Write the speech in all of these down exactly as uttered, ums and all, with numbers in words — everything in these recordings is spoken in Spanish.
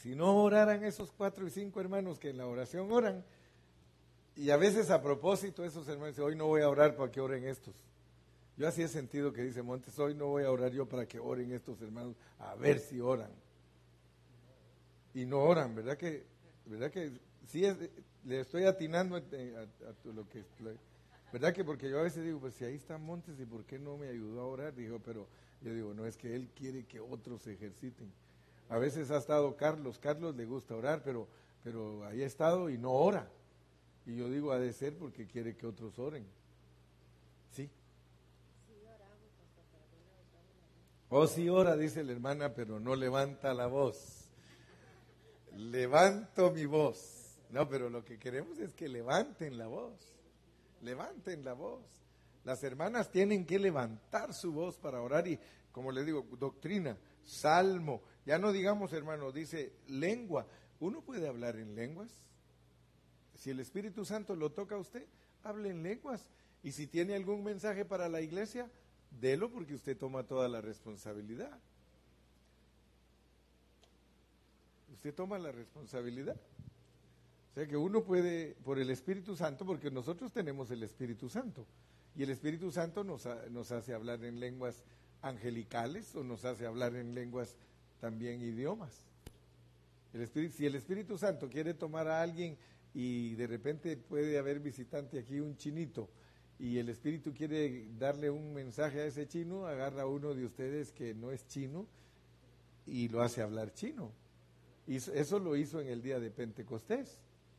Si no oraran esos cuatro y cinco hermanos que en la oración oran, y a veces a propósito esos hermanos dicen, hoy no voy a orar para que oren estos. Yo así he sentido que dice Montes, hoy no voy a orar yo para que oren estos hermanos, a ver si oran. Y no oran, ¿verdad que, verdad que sí es, le estoy atinando a, a, a lo que, ¿verdad que? Porque yo a veces digo, pues si ahí está Montes, ¿y por qué no me ayudó a orar? Digo, pero yo digo, no, es que él quiere que otros se ejerciten. A veces ha estado Carlos, Carlos le gusta orar, pero, pero ahí ha estado y no ora. Y yo digo, ha de ser porque quiere que otros oren. ¿Sí? Oh, sí ora, dice la hermana, pero no levanta la voz. Levanto mi voz. No, pero lo que queremos es que levanten la voz. Levanten la voz. Las hermanas tienen que levantar su voz para orar y, como le digo, doctrina, salmo. Ya no digamos, hermano, dice lengua. ¿Uno puede hablar en lenguas? Si el Espíritu Santo lo toca a usted, hable en lenguas. Y si tiene algún mensaje para la iglesia, délo porque usted toma toda la responsabilidad. Usted toma la responsabilidad. O sea que uno puede, por el Espíritu Santo, porque nosotros tenemos el Espíritu Santo. Y el Espíritu Santo nos, ha, nos hace hablar en lenguas angelicales o nos hace hablar en lenguas también idiomas. El Espíritu, si el Espíritu Santo quiere tomar a alguien y de repente puede haber visitante aquí, un chinito, y el Espíritu quiere darle un mensaje a ese chino, agarra a uno de ustedes que no es chino y lo hace hablar chino. Y eso lo hizo en el día de Pentecostés.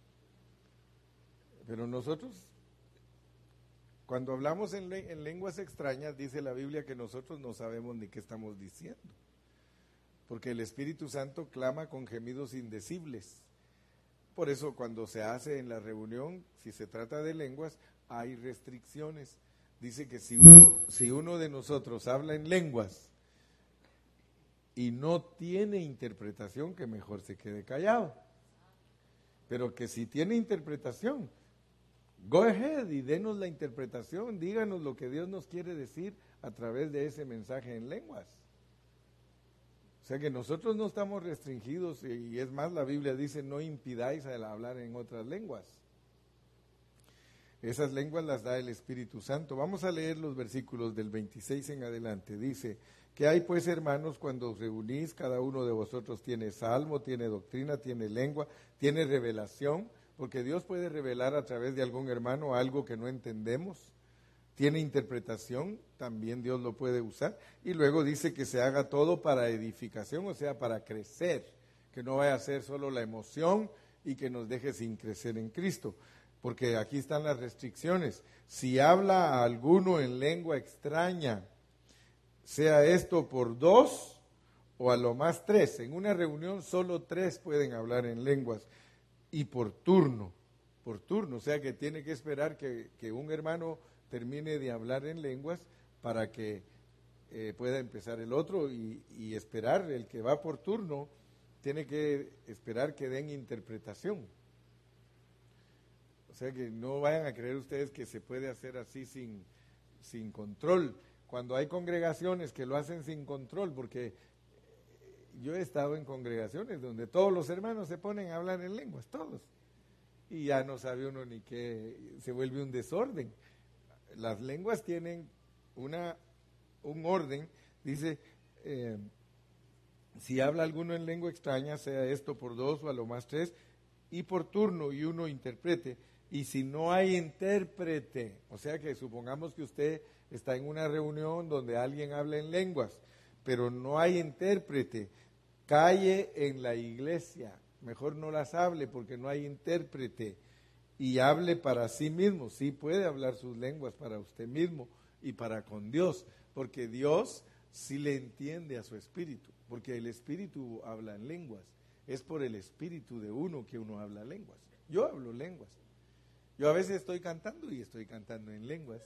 Pero nosotros, cuando hablamos en, le- en lenguas extrañas, dice la Biblia que nosotros no sabemos ni qué estamos diciendo. Porque el Espíritu Santo clama con gemidos indecibles. Por eso cuando se hace en la reunión, si se trata de lenguas, hay restricciones. Dice que si uno, si uno de nosotros habla en lenguas y no tiene interpretación, que mejor se quede callado. Pero que si tiene interpretación, go ahead y denos la interpretación, díganos lo que Dios nos quiere decir a través de ese mensaje en lenguas. O sea que nosotros no estamos restringidos, y es más, la Biblia dice, no impidáis al hablar en otras lenguas. Esas lenguas las da el Espíritu Santo. Vamos a leer los versículos del veintiséis en adelante. Dice, ¿qué hay pues, hermanos, cuando os reunís? Cada uno de vosotros tiene salmo, tiene doctrina, tiene lengua, tiene revelación, porque Dios puede revelar a través de algún hermano algo que no entendemos. Tiene interpretación, también Dios lo puede usar. Y luego dice que se haga todo para edificación, o sea, para crecer, que no vaya a ser solo la emoción y que nos deje sin crecer en Cristo. Porque aquí están las restricciones. Si habla a alguno en lengua extraña, sea esto por dos o a lo más tres. En una reunión solo tres pueden hablar en lenguas y por turno, por turno. O sea que tiene que esperar que, que un hermano termine de hablar en lenguas para que eh, pueda empezar el otro y, y esperar. El que va por turno tiene que esperar que den interpretación. O sea que no vayan a creer ustedes que se puede hacer así sin, sin control. Cuando hay congregaciones que lo hacen sin control, porque yo he estado en congregaciones donde todos los hermanos se ponen a hablar en lenguas, todos. Y ya no sabe uno ni qué, se vuelve un desorden. Las lenguas tienen una, un orden, dice, eh, si habla alguno en lengua extraña, sea esto por dos o a lo más tres, y por turno y uno interprete. Y si no hay intérprete, o sea que supongamos que usted está en una reunión donde alguien habla en lenguas, pero no hay intérprete, calle en la iglesia, mejor no las hable porque no hay intérprete, y hable para sí mismo. Sí puede hablar sus lenguas para usted mismo y para con Dios, porque Dios sí le entiende a su espíritu, porque el espíritu habla en lenguas, es por el espíritu de uno que uno habla lenguas. Yo hablo lenguas. Yo a veces estoy cantando y estoy cantando en lenguas,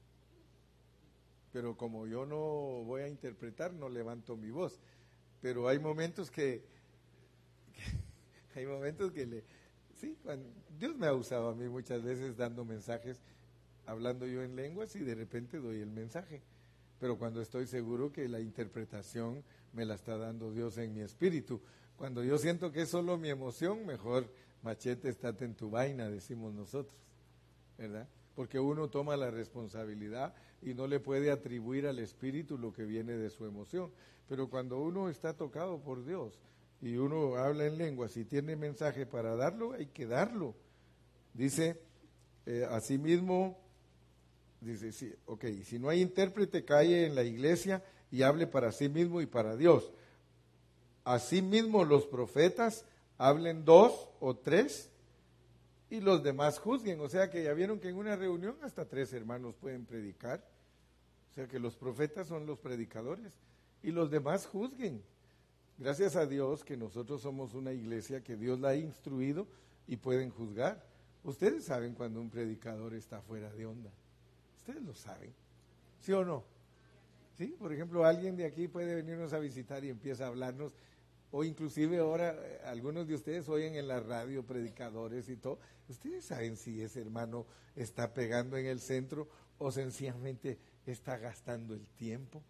pero como yo no voy a interpretar, no levanto mi voz. Pero hay momentos que, que hay momentos que le, sí, cuando, Dios me ha usado a mí muchas veces dando mensajes, hablando yo en lenguas y de repente doy el mensaje. Pero cuando estoy seguro que la interpretación me la está dando Dios en mi espíritu. Cuando yo siento que es solo mi emoción, mejor machete, estate en tu vaina, decimos nosotros, ¿verdad? Porque uno toma la responsabilidad y no le puede atribuir al espíritu lo que viene de su emoción. Pero cuando uno está tocado por Dios y uno habla en lenguas y tiene mensaje para darlo, hay que darlo. Dice, eh, asimismo, dice, sí, ok, si no hay intérprete, calle en la iglesia y hable para sí mismo y para Dios. Asimismo, los profetas hablen dos o tres y los demás juzguen. O sea que ya vieron que en una reunión hasta tres hermanos pueden predicar. O sea que los profetas son los predicadores y los demás juzguen. Gracias a Dios que nosotros somos una iglesia que Dios la ha instruido y pueden juzgar. Ustedes saben cuando un predicador está fuera de onda. Ustedes lo saben. ¿Sí o no? ¿Sí? Por ejemplo, alguien de aquí puede venirnos a visitar y empieza a hablarnos. O inclusive ahora eh, algunos de ustedes oyen en la radio predicadores y todo. Ustedes saben si ese hermano está pegando en el centro o sencillamente está gastando el tiempo.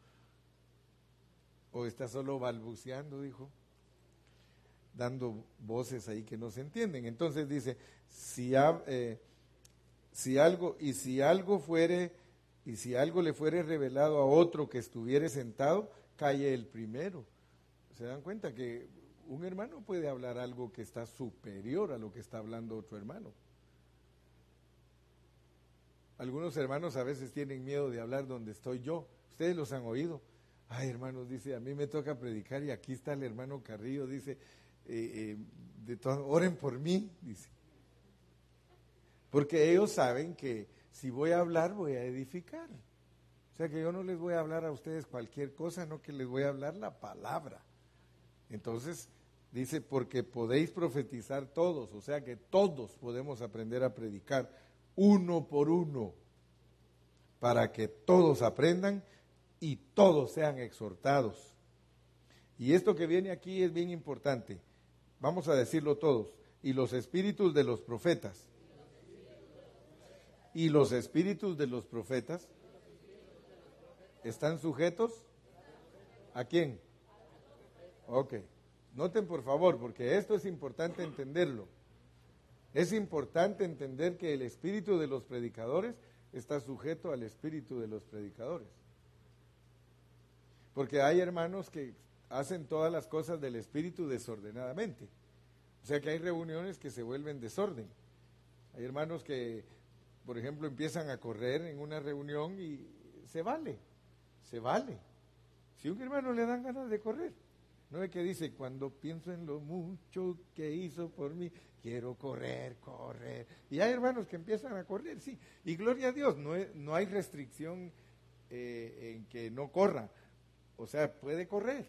O está solo balbuceando, dijo, dando voces ahí que no se entienden. Entonces dice, si, ha, eh, si algo, y si algo fuere, y si algo le fuere revelado a otro que estuviere sentado, calle el primero. ¿Se dan cuenta que un hermano puede hablar algo que está superior a lo que está hablando otro hermano? Algunos hermanos a veces tienen miedo de hablar donde estoy yo. Ustedes los han oído. Ay, hermanos, dice, a mí me toca predicar y aquí está el hermano Carrillo, dice, eh, eh, de todo, oren por mí, dice. Porque ellos saben que si voy a hablar, voy a edificar. O sea que yo no les voy a hablar a ustedes cualquier cosa, no que les voy a hablar la palabra. Entonces, dice, porque podéis profetizar todos, o sea que todos podemos aprender a predicar uno por uno, para que todos aprendan y todos sean exhortados. Y esto que viene aquí es bien importante. Vamos a decirlo todos. Y los espíritus de los profetas. Y los espíritus de los profetas están sujetos ¿a quién? Ok. Noten por favor, porque esto es importante entenderlo. Es importante entender que el espíritu de los predicadores está sujeto al espíritu de los predicadores. Porque hay hermanos que hacen todas las cosas del espíritu desordenadamente. O sea que hay reuniones que se vuelven desorden. Hay hermanos que, por ejemplo, empiezan a correr en una reunión y se vale, se vale. Si a un hermano le dan ganas de correr, no es que dice, cuando pienso en lo mucho que hizo por mí, quiero correr, correr. Y hay hermanos que empiezan a correr, sí. Y gloria a Dios, no, es, no hay restricción eh, en que no corra. O sea, puede correr,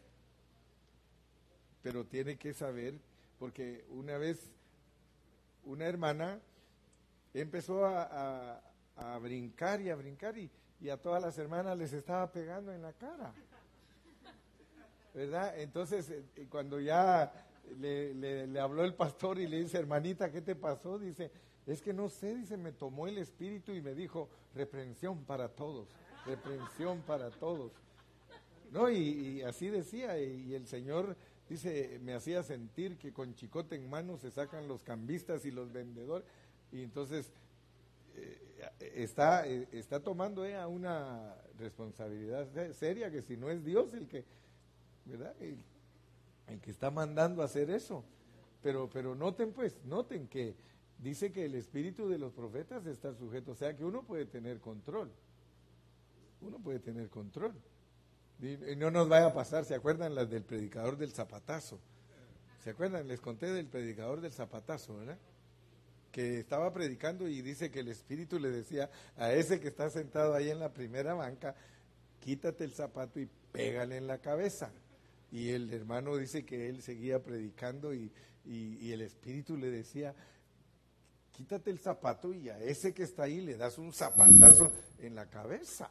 pero tiene que saber, porque una vez una hermana empezó a, a, a brincar y a brincar y, y a todas las hermanas les estaba pegando en la cara, ¿verdad? Entonces, eh, cuando ya le, le, le habló el pastor y le dice, hermanita, ¿qué te pasó? Dice, es que no sé, dice, me tomó el espíritu y me dijo, reprensión para todos, reprensión para todos. No, y, y así decía, y, y el Señor, dice, me hacía sentir que con chicote en mano se sacan los cambistas y los vendedores, y entonces eh, está, eh, está tomando ella una responsabilidad seria, que si no es Dios el que, ¿verdad? El, el que está mandando a hacer eso. Pero, pero noten pues, noten que dice que el espíritu de los profetas está sujeto, o sea que uno puede tener control, uno puede tener control. Y no nos vaya a pasar, ¿se acuerdan las del predicador del zapatazo? ¿Se acuerdan? Les conté del predicador del zapatazo, ¿verdad? Que estaba predicando y dice que el espíritu le decía a ese que está sentado ahí en la primera banca, quítate el zapato y pégale en la cabeza. Y el hermano dice que él seguía predicando y, y, y el espíritu le decía, quítate el zapato y a ese que está ahí le das un zapatazo en la cabeza.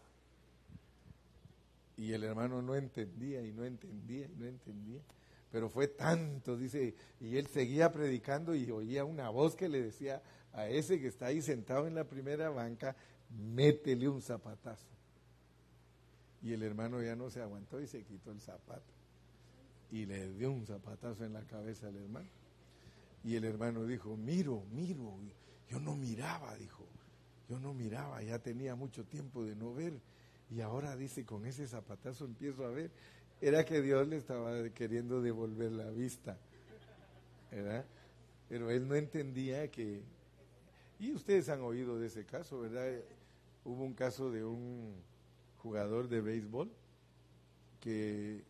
Y el hermano no entendía y no entendía y no entendía. Pero fue tanto, dice, y él seguía predicando y oía una voz que le decía a ese que está ahí sentado en la primera banca, métele un zapatazo. Y el hermano ya no se aguantó y se quitó el zapato. y le dio un zapatazo en la cabeza al hermano. Y el hermano dijo, miro, miro, yo no miraba, dijo, yo no miraba, ya tenía mucho tiempo de no ver, y ahora dice, con ese zapatazo empiezo a ver. Era que Dios le estaba queriendo devolver la vista, ¿verdad? Pero él no entendía que, y ustedes han oído de ese caso, ¿verdad? Hubo un caso de un jugador de béisbol que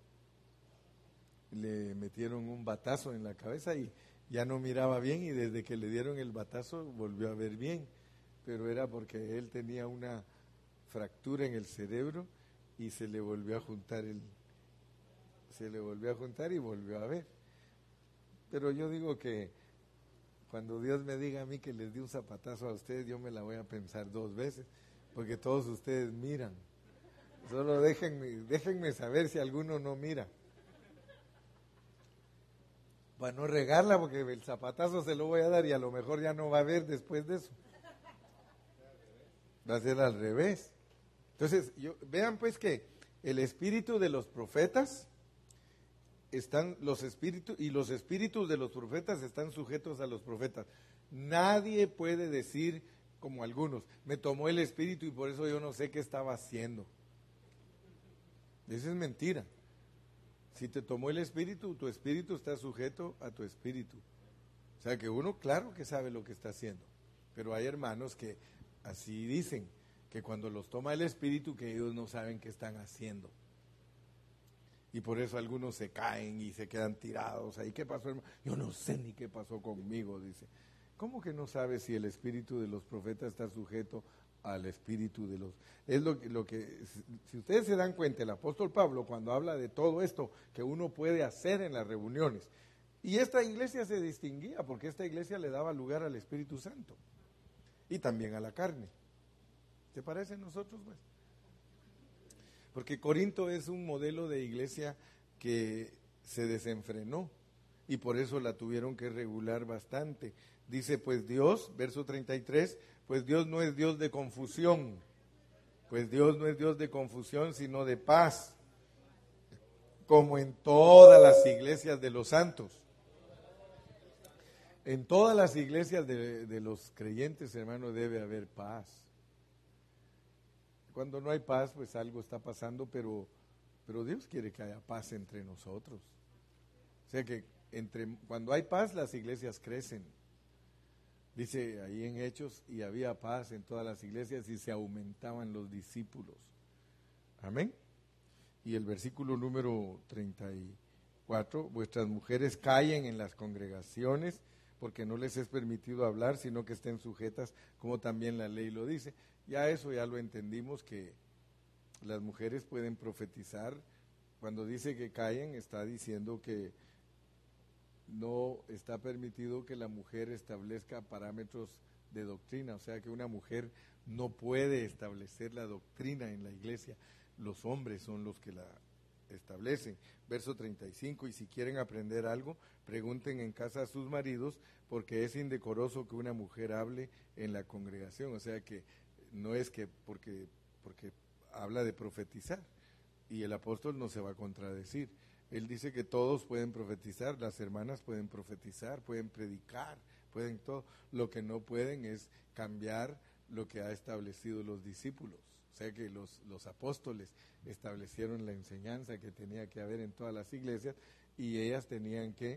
le metieron un batazo en la cabeza y ya no miraba bien, y desde que le dieron el batazo volvió a ver bien, pero era porque él tenía una fractura en el cerebro y se le volvió a juntar el se le volvió a juntar y volvió a ver. Pero yo digo que cuando Dios me diga a mí que les di un zapatazo a ustedes, yo me la voy a pensar dos veces, porque todos ustedes miran. Solo déjenme, déjenme saber si alguno no mira, para no regarla, porque el zapatazo se lo voy a dar y a lo mejor ya no va a ver después de eso. Va a ser al revés. Entonces, yo, vean pues que el espíritu de los profetas están los espíritus, y los espíritus de los profetas están sujetos a los profetas. Nadie puede decir, como algunos, me tomó el espíritu y por eso yo no sé qué estaba haciendo. Esa es mentira. Si te tomó el espíritu, tu espíritu está sujeto a tu espíritu. O sea que uno, claro que sabe lo que está haciendo, pero hay hermanos que así dicen, que cuando los toma el espíritu, que ellos no saben qué están haciendo. Y por eso algunos se caen y se quedan tirados ahí. ¿Qué pasó, hermano? Yo no sé ni qué pasó conmigo, dice. ¿Cómo que no sabe si el espíritu de los profetas está sujeto al espíritu de los... Es lo, lo que, si ustedes se dan cuenta, el apóstol Pablo, cuando habla de todo esto que uno puede hacer en las reuniones, y esta iglesia se distinguía porque esta iglesia le daba lugar al Espíritu Santo y también a la carne. ¿Te parece a nosotros, pues? Porque Corinto es un modelo de iglesia que se desenfrenó y por eso la tuvieron que regular bastante. Dice, pues Dios, verso treinta y tres, pues Dios no es Dios de confusión, pues Dios no es Dios de confusión, sino de paz, como en todas las iglesias de los santos. En todas las iglesias de, de los creyentes, hermano, debe haber paz. Cuando no hay paz, pues algo está pasando, pero, pero Dios quiere que haya paz entre nosotros. O sea que entre, cuando hay paz, las iglesias crecen. Dice ahí en Hechos, y había paz en todas las iglesias y se aumentaban los discípulos. Amén. Y el versículo número treinta y cuatro, vuestras mujeres callen en las congregaciones, porque no les es permitido hablar, sino que estén sujetas, como también la ley lo dice. Ya eso ya lo entendimos, que las mujeres pueden profetizar. Cuando dice que callen, está diciendo que no está permitido que la mujer establezca parámetros de doctrina, o sea que una mujer no puede establecer la doctrina en la iglesia, los hombres son los que la establecen. Verso treinta y cinco, y si quieren aprender algo, pregunten en casa a sus maridos, porque es indecoroso que una mujer hable en la congregación. O sea que no es que porque, porque habla de profetizar, y el apóstol no se va a contradecir. Él dice que todos pueden profetizar, las hermanas pueden profetizar, pueden predicar, pueden todo. Lo que no pueden es cambiar lo que ha establecido los discípulos. O sea que los, los apóstoles establecieron la enseñanza que tenía que haber en todas las iglesias, y ellas tenían que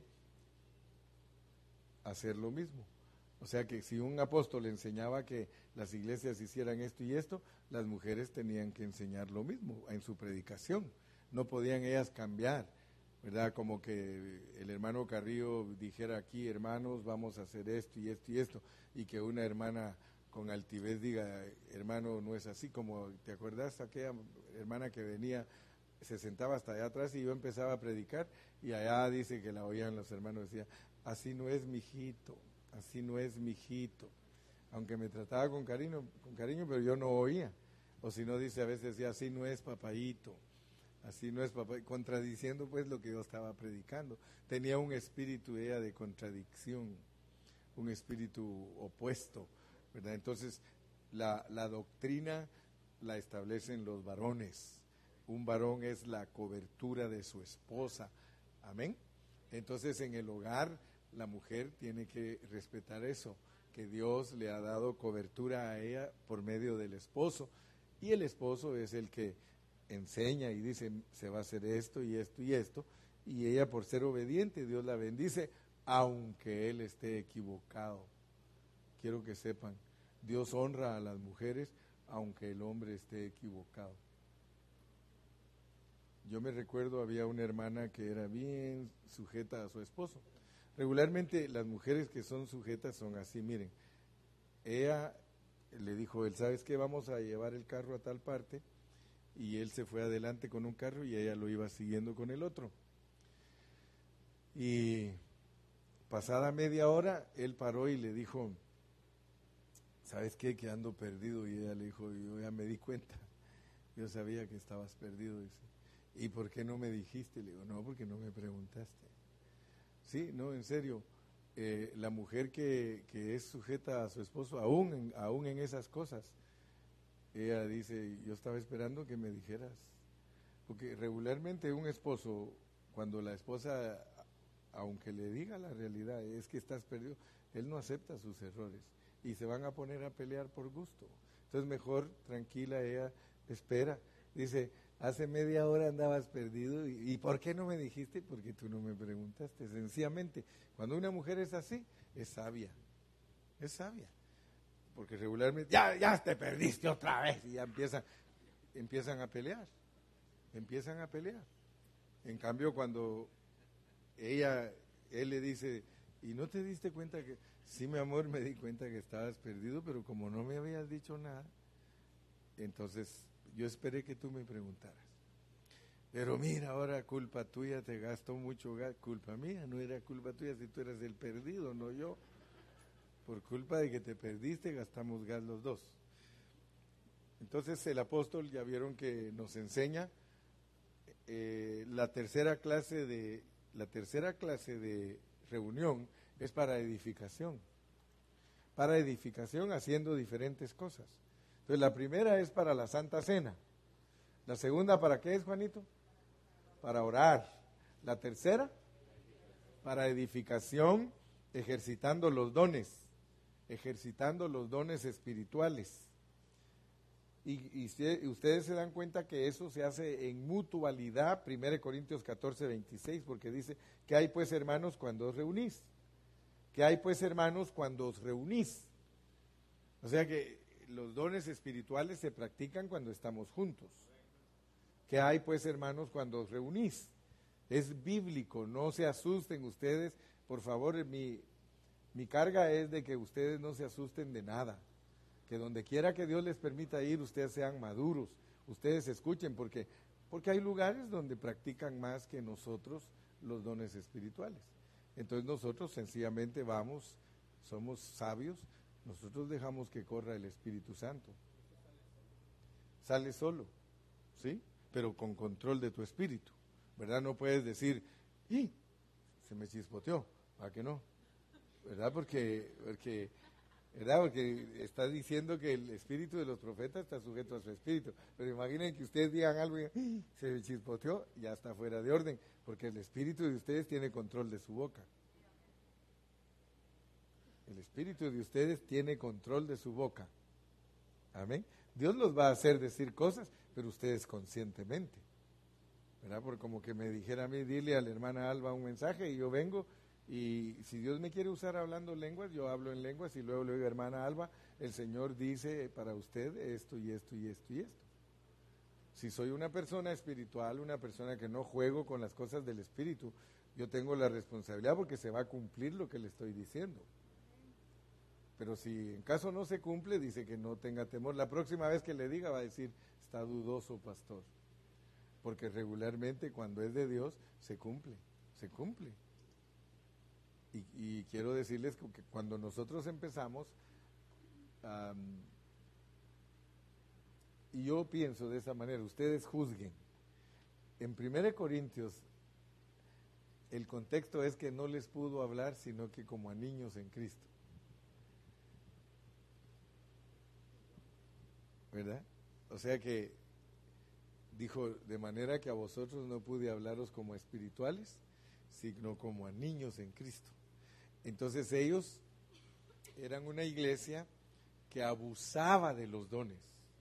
hacer lo mismo. O sea que si un apóstol enseñaba que las iglesias hicieran esto y esto, las mujeres tenían que enseñar lo mismo en su predicación. No podían ellas cambiar, ¿verdad? Como que el hermano Carrillo dijera aquí, hermanos, vamos a hacer esto y esto y esto, y que una hermana con altivez diga, hermano, no es así. Como, ¿te acuerdas? Aquella hermana que venía, se sentaba hasta allá atrás y yo empezaba a predicar, y allá dice que la oían los hermanos, decía, así no es mijito, así no es mijito, aunque me trataba con cariño, con cariño, pero yo no oía. O si no, dice a veces, decía, así no es papayito, así no es papá, contradiciendo pues lo que yo estaba predicando. Tenía un espíritu ella de contradicción, un espíritu opuesto, ¿verdad? Entonces, la, la doctrina la establecen los varones. Un varón es la cobertura de su esposa Amén. Entonces en el hogar la mujer tiene que respetar eso, que Dios le ha dado cobertura a ella por medio del esposo, y el esposo es el que enseña y dice se va a hacer esto y esto y esto, y ella por ser obediente Dios la bendice aunque él esté equivocado. Quiero que sepan, Dios honra a las mujeres aunque el hombre esté equivocado. Yo me recuerdo, había una hermana que era bien sujeta a su esposo. Regularmente las mujeres que son sujetas son así, miren. Ella le dijo, él, ¿sabes qué? Vamos a llevar el carro a tal parte, y él se fue adelante con un carro y ella lo iba siguiendo con el otro. Y pasada media hora, él paró y le dijo, ¿sabes qué? Que ando perdido. Y ella le dijo, yo ya me di cuenta, yo sabía que estabas perdido, dice. ¿Y por qué no me dijiste? Le digo, no, porque no me preguntaste. Sí, no, en serio, eh, la mujer que, que es sujeta a su esposo, aún en, aún en esas cosas, ella dice, yo estaba esperando que me dijeras. Porque regularmente un esposo, cuando la esposa, aunque le diga la realidad, es que estás perdido, él no acepta sus errores y se van a poner a pelear por gusto. Entonces mejor, tranquila, ella espera. Dice, hace media hora andabas perdido, y, ¿y por qué no me dijiste? Porque tú no me preguntaste. Sencillamente, cuando una mujer es así, es sabia, es sabia. Porque regularmente, ya, ya te perdiste otra vez, y ya empiezan, empiezan a pelear, empiezan a pelear. En cambio, cuando ella, él le dice, ¿y no te diste cuenta que, sí, mi amor, me di cuenta que estabas perdido, pero como no me habías dicho nada, entonces yo esperé que tú me preguntaras. Pero mira, ahora culpa tuya, te gastó mucho gas. Culpa mía, no era culpa tuya si tú eras el perdido, no yo. Por culpa de que te perdiste, gastamos gas los dos. Entonces el apóstol, ya vieron que nos enseña eh, la tercera clase de la tercera clase de reunión es para edificación. Para edificación haciendo diferentes cosas. Entonces la primera es para la Santa Cena. La segunda, ¿para qué es, Juanito? Para orar. La tercera, para edificación, ejercitando los dones, ejercitando los dones espirituales. Y, y, y ustedes se dan cuenta que eso se hace en mutualidad, primera Corintios catorce, veintiséis, porque dice, ¿qué hay pues, hermanos, cuando os reunís? ¿Qué hay pues, hermanos, cuando os reunís? O sea que los dones espirituales se practican cuando estamos juntos. ¿Qué hay pues, hermanos, cuando os reunís? Es bíblico, no se asusten ustedes, por favor, mi, mi carga es de que ustedes no se asusten de nada, que donde quiera que Dios les permita ir, ustedes sean maduros, ustedes escuchen, porque, porque hay lugares donde practican más que nosotros los dones espirituales. Entonces nosotros sencillamente vamos, somos sabios, nosotros dejamos que corra el Espíritu Santo. Sale solo, ¿sí? Pero con control de tu espíritu, ¿verdad? No puedes decir, ¡y! Se me chispoteó, ¿para qué no? ¿Verdad? Porque, porque, ¿verdad? Porque está diciendo que el espíritu de los profetas está sujeto a su espíritu. Pero imaginen que ustedes digan algo y ¡y! Se me chispoteó, ya está fuera de orden, porque el espíritu de ustedes tiene control de su boca. El espíritu de ustedes tiene control de su boca. Amén. Dios los va a hacer decir cosas, pero ustedes conscientemente. ¿Verdad? Por como que me dijera a mí, dile a la hermana Alba un mensaje y yo vengo, y si Dios me quiere usar hablando lenguas, yo hablo en lenguas y luego le digo, hermana Alba, el Señor dice para usted esto y esto y esto y esto. Si soy una persona espiritual, una persona que no juego con las cosas del espíritu, yo tengo la responsabilidad porque se va a cumplir lo que le estoy diciendo. Pero si en caso no se cumple, dice que no tenga temor. La próxima vez que le diga va a decir, está dudoso, pastor. Porque regularmente cuando es de Dios, se cumple, se cumple. Y, y quiero decirles que cuando nosotros empezamos, um, y yo pienso de esa manera, ustedes juzguen. En primera Corintios, el contexto es que no les pudo hablar, sino que como a niños en Cristo. ¿Verdad? O sea que dijo, de manera que a vosotros no pude hablaros como espirituales, sino como a niños en Cristo. Entonces ellos eran una iglesia que abusaba de los dones.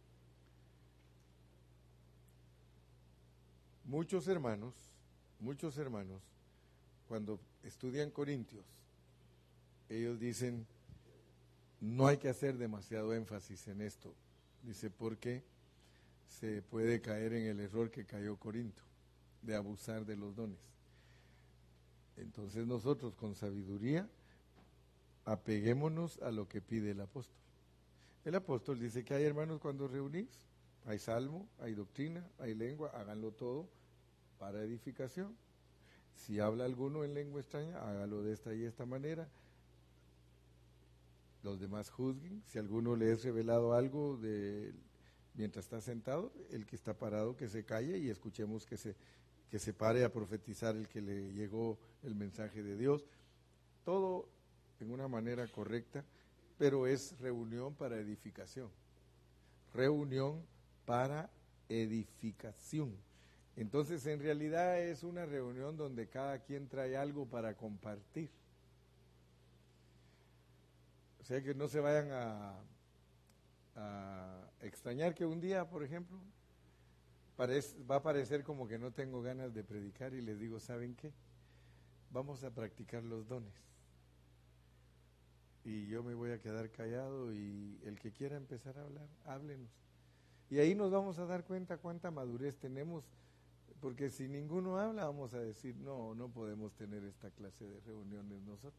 Muchos hermanos, muchos hermanos, cuando estudian Corintios, ellos dicen, no hay que hacer demasiado énfasis en esto. Dice, porque se puede caer en el error que cayó Corinto, de abusar de los dones. Entonces nosotros con sabiduría apeguémonos a lo que pide el apóstol. El apóstol dice que hay hermanos cuando reunís, hay salmo, hay doctrina, hay lengua, háganlo todo para edificación. Si habla alguno en lengua extraña, hágalo de esta y esta manera. Los demás juzguen. Si a alguno le es revelado algo de, mientras está sentado, el que está parado que se calle y escuchemos que se, que se pare a profetizar el que le llegó el mensaje de Dios. Todo en una manera correcta, pero es reunión para edificación. Reunión para edificación. Entonces, en realidad es una reunión donde cada quien trae algo para compartir. O sea, que no se vayan a, a extrañar que un día, por ejemplo, parece, va a parecer como que no tengo ganas de predicar y les digo, ¿saben qué? Vamos a practicar los dones. Y yo me voy a quedar callado y el que quiera empezar a hablar, háblenos. Y ahí nos vamos a dar cuenta cuánta madurez tenemos, porque si ninguno habla vamos a decir, no, no podemos tener esta clase de reuniones nosotros.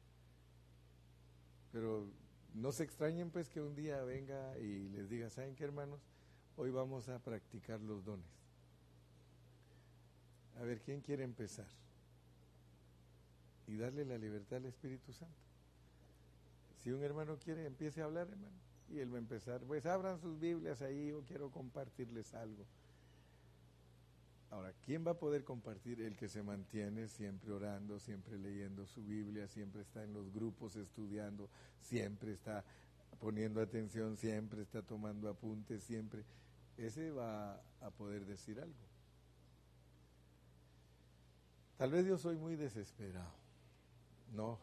Pero no se extrañen pues que un día venga y les diga, ¿saben qué, hermanos? Hoy vamos a practicar los dones. A ver, ¿quién quiere empezar? Y darle la libertad al Espíritu Santo. Si un hermano quiere, empiece a hablar, hermano, y él va a empezar. Pues abran sus Biblias ahí, yo quiero compartirles algo. Ahora, ¿quién va a poder compartir? El que se mantiene siempre orando, siempre leyendo su Biblia, siempre está en los grupos estudiando, siempre está poniendo atención, siempre está tomando apuntes, siempre. Ese va a poder decir algo. Tal vez yo soy muy desesperado. No.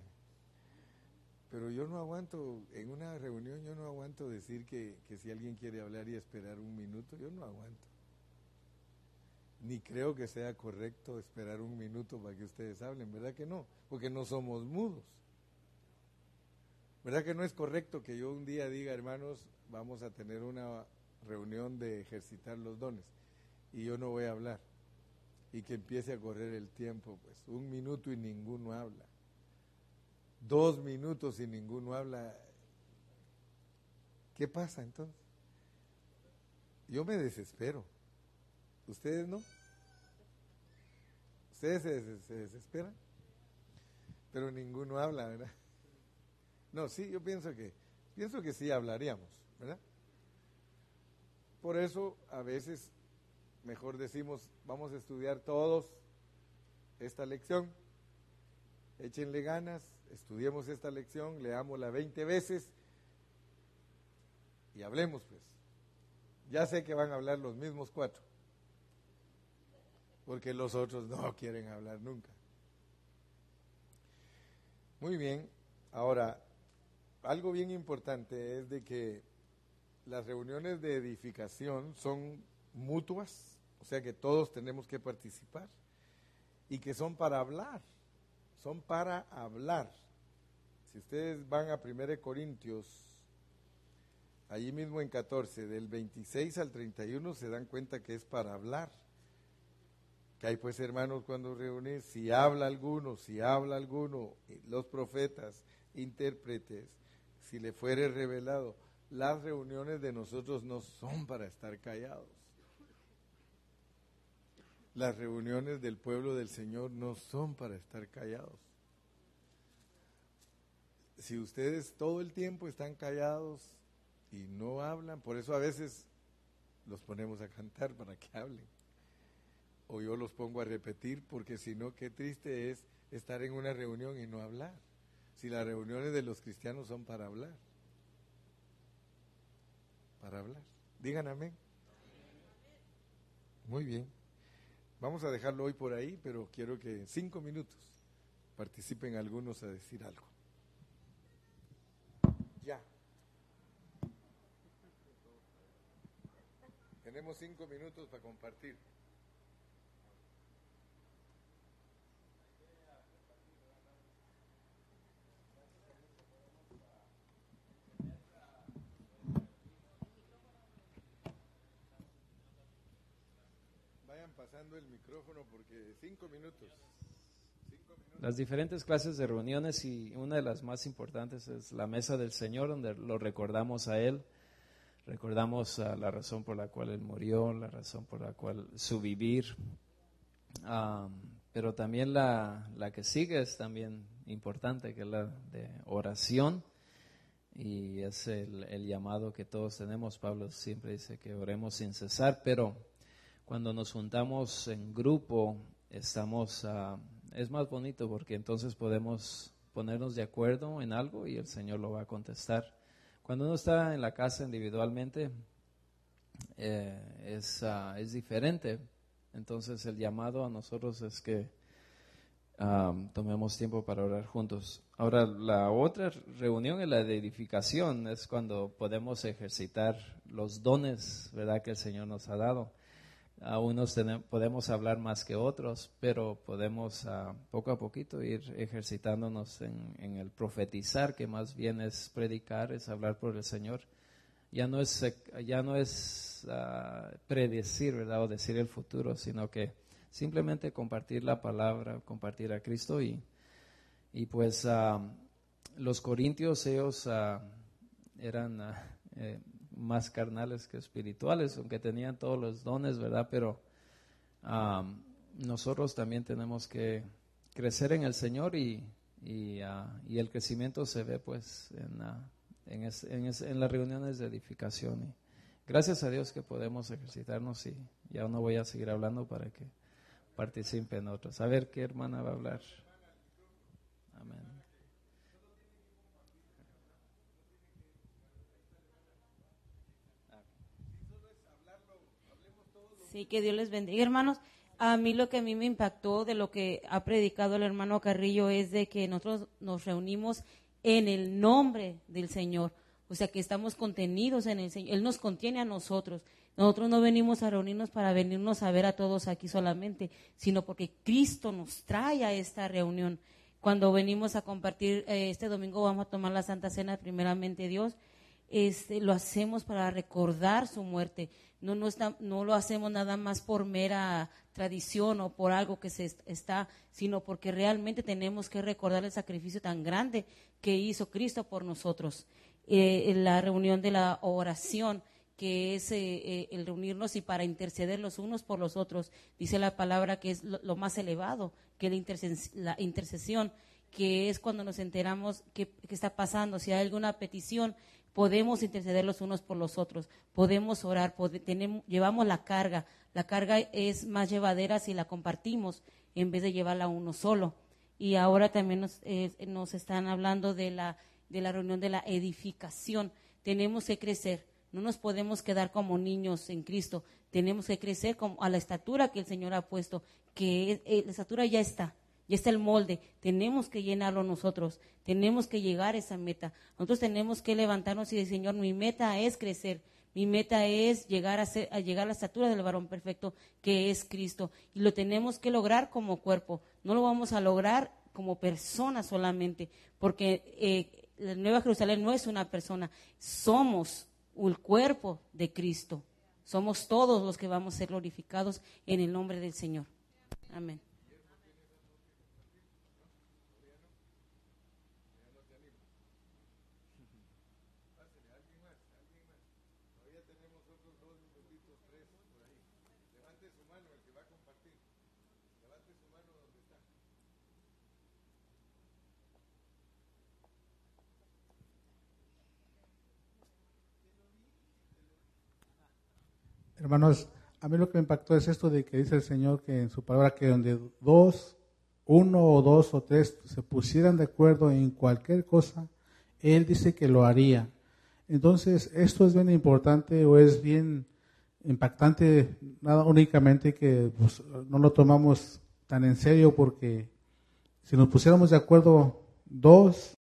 Pero yo no aguanto, en una reunión yo no aguanto decir que, que si alguien quiere hablar y esperar un minuto, yo no aguanto. Ni creo que sea correcto esperar un minuto para que ustedes hablen, ¿verdad que no? Porque no somos mudos. ¿Verdad que no es correcto que yo un día diga, hermanos, vamos a tener una reunión de ejercitar los dones y yo no voy a hablar? Y que empiece a correr el tiempo, pues un minuto y ninguno habla. Dos minutos y ninguno habla. ¿Qué pasa entonces? Yo me desespero. ¿Ustedes no? ¿Ustedes se, des se desesperan? Pero ninguno habla, ¿verdad? No, sí, yo pienso que, pienso que sí hablaríamos, ¿verdad? Por eso a veces mejor decimos, vamos a estudiar todos esta lección, échenle ganas, estudiemos esta lección, leámosla veinte veces y hablemos pues. Ya sé que van a hablar los mismos cuatro, porque los otros no quieren hablar nunca. Muy bien, ahora, algo bien importante es de que las reuniones de edificación son mutuas, o sea que todos tenemos que participar, y que son para hablar, son para hablar. Si ustedes van a primera de Corintios, allí mismo en catorce, del veintiséis al treinta y uno, se dan cuenta que es para hablar. Que hay pues, hermanos, cuando reúnen, si habla alguno, si habla alguno, los profetas, intérpretes, si le fuere revelado, las reuniones de nosotros no son para estar callados. Las reuniones del pueblo del Señor no son para estar callados. Si ustedes todo el tiempo están callados y no hablan, por eso a veces los ponemos a cantar para que hablen. O yo los pongo a repetir, porque si no, qué triste es estar en una reunión y no hablar. Si las reuniones de los cristianos son para hablar. Para hablar. Digan amén. Muy bien. Vamos a dejarlo hoy por ahí, pero quiero que en cinco minutos participen algunos a decir algo. Ya. Tenemos cinco minutos para compartir. Vayan pasando el micrófono porque cinco minutos. cinco minutos. Las diferentes clases de reuniones, y una de las más importantes es la mesa del Señor, donde lo recordamos a Él. Recordamos uh, la razón por la cual Él murió, la razón por la cual su vivir, um, pero también la, la que sigue es también importante, que es la de oración, y es el, el llamado que todos tenemos. Pablo siempre dice que oremos sin cesar, pero cuando nos juntamos en grupo, estamos, uh, es más bonito porque entonces podemos ponernos de acuerdo en algo y el Señor lo va a contestar. Cuando uno está en la casa individualmente, eh, es, uh, es diferente. Entonces el llamado a nosotros es que um, tomemos tiempo para orar juntos. Ahora, la otra reunión es la de edificación, es cuando podemos ejercitar los dones, ¿verdad?, que el Señor nos ha dado. A unos tenemos, podemos hablar más que otros, pero podemos uh, poco a poquito ir ejercitándonos en, en el profetizar, que más bien es predicar, es hablar por el Señor. Ya no es, ya no es uh, predecir, ¿verdad?, o decir el futuro, sino que simplemente compartir la palabra, compartir a Cristo. Y, y pues uh, los corintios, ellos uh, eran... Uh, eh, más carnales que espirituales, aunque tenían todos los dones, ¿verdad? Pero um, nosotros también tenemos que crecer en el Señor, y, y, uh, y el crecimiento se ve pues en, uh, en, es, en, es, en las reuniones de edificación. Y gracias a Dios que podemos ejercitarnos, y ya no voy a seguir hablando para que participen otros. A ver qué hermana va a hablar. Amén. Sí, que Dios les bendiga, hermanos. A mí lo que a mí me impactó de lo que ha predicado el hermano Carrillo es de que nosotros nos reunimos en el nombre del Señor. O sea, que estamos contenidos en el Señor. Él nos contiene a nosotros. Nosotros no venimos a reunirnos para venirnos a ver a todos aquí solamente, sino porque Cristo nos trae a esta reunión. Cuando venimos a compartir, eh, este domingo vamos a tomar la Santa Cena, primeramente Dios, este, lo hacemos para recordar su muerte. No, no, está, no lo hacemos nada más por mera tradición o por algo que se está, sino porque realmente tenemos que recordar el sacrificio tan grande que hizo Cristo por nosotros. Eh, la reunión de la oración, que es eh, eh, el reunirnos y para interceder los unos por los otros. Dice la palabra que es lo, lo más elevado, que la, interces la intercesión, que es cuando nos enteramos qué está pasando, si hay alguna petición, podemos interceder los unos por los otros, podemos orar, pode, tenemos, llevamos la carga. La carga es más llevadera si la compartimos en vez de llevarla uno solo. Y ahora también nos, eh, nos están hablando de la, de la reunión de la edificación. Tenemos que crecer, no nos podemos quedar como niños en Cristo, tenemos que crecer como a la estatura que el Señor ha puesto, que eh, la estatura ya está. Ya está el molde, tenemos que llenarlo nosotros, tenemos que llegar a esa meta. Nosotros tenemos que levantarnos y decir, Señor, mi meta es crecer, mi meta es llegar a, ser, a llegar a la estatura del varón perfecto, que es Cristo. Y lo tenemos que lograr como cuerpo, no lo vamos a lograr como persona solamente, porque eh, la Nueva Jerusalén no es una persona, somos el cuerpo de Cristo. Somos todos los que vamos a ser glorificados en el nombre del Señor. Amén. Hermanos, a mí lo que me impactó es esto de que dice el Señor que en su palabra que donde dos, uno o dos o tres se pusieran de acuerdo en cualquier cosa, Él dice que lo haría. Entonces, esto es bien importante o es bien impactante, nada únicamente que pues, no lo tomamos tan en serio, porque si nos pusiéramos de acuerdo dos